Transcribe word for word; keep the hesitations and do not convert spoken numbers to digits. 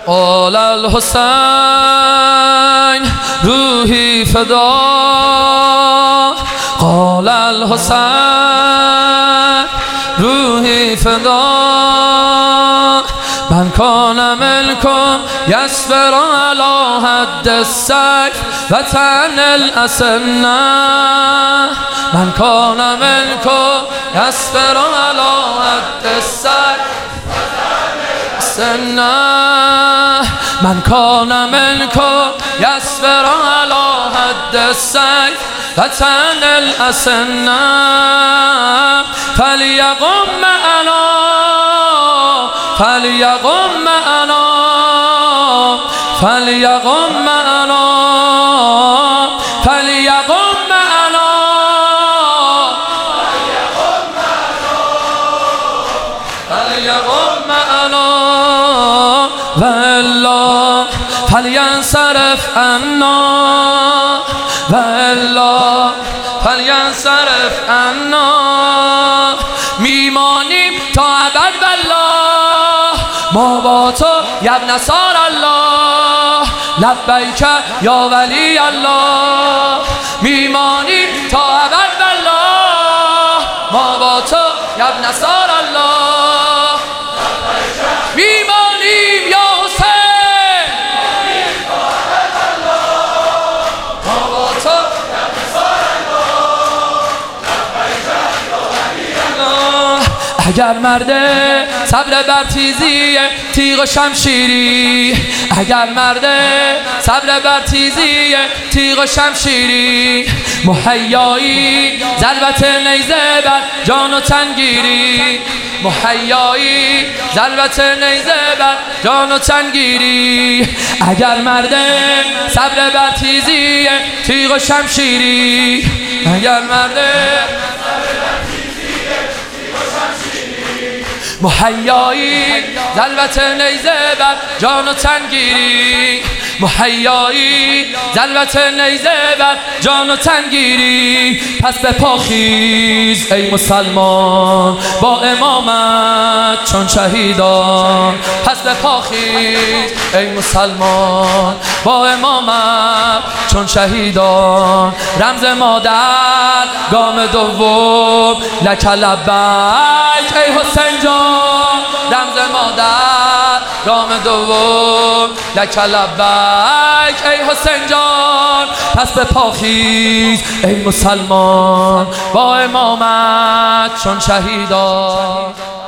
قال الحسین روحی فدا، قال الحسین روحی فدا، من کان منکم یصبر علی حد السیف و طعن الاسنه، من کان منکم یصبر علی حد السیف سنه، من کان منکم یصبر علی حد السیف و طعن الاسنه، فلیقم معنا فلیقم معنا فلیقم معنا فلیقم معنا فلیقم معنا و الا فلینصرف عنا و الا فلینصرف عنا، میمانیم تا ابد والله ما با تو یا نصار الله، لبیک یا ولی الله، میمانیم تا ابد والله ما با تو یا نصار الله، میمانیم یا حسین ما با تو یا نصار الله. اگر مرده صبر بر تیزی تیغ و شمشیری، اگر مرده صبر بر تیزی تیغ و شمشیری، مهیایی ضربت نیزه بر جان و تن گیری، مهیایی ضربت نیزه بر جان و تن گیری، اگر مرده صبر بر تیزی تیغ و شمشیری، اگر مرده مهیایی ضربت نیزه بر جان و تن گیری، مهیایی ضربت نیزه بر جان و تن گیری، پس به پا خیز ای مسلمان با امامت چون شهیدان، پس به پا خیز ای مسلمان با امامت چون شهیدان، رمز مادر گام دوم لک لبیک ای حسین جان، رمز مادر گام دوم لک لبیک ای حسین جان، پس به پا خیز ای مسلمان با امامت چون شهیدان.